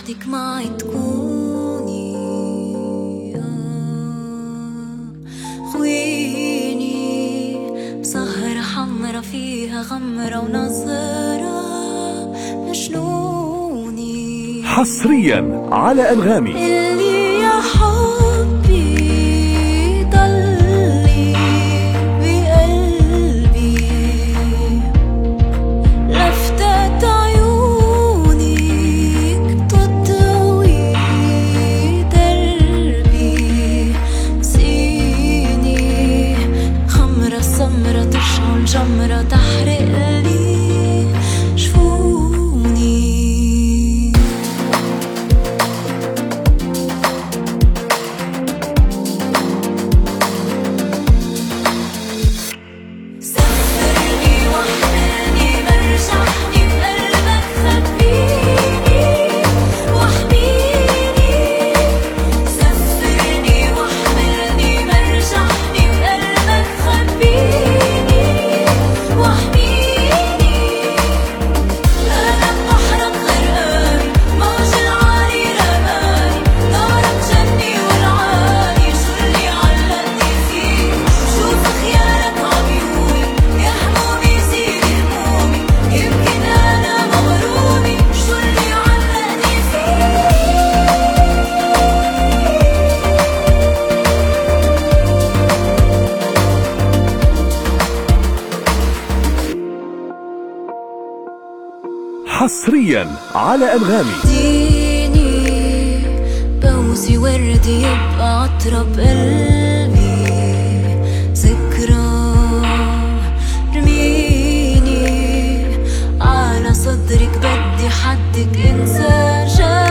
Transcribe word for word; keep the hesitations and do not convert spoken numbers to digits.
بدك معي تكوني خويني بسهرة حمرا فيها غمرة ونظرة مجنوني حصريا على أنغامي. اللي يا حبي ضلي بقلبي لفتت عيونك تضوي دربي سيني خمرة سمرة تشعل جمرة تحرقلي حصريا على أنغامي. اديني بوسي وردي يبقى عطرب قلبي ذكرى رميني على صدرك بدي حدك انسى.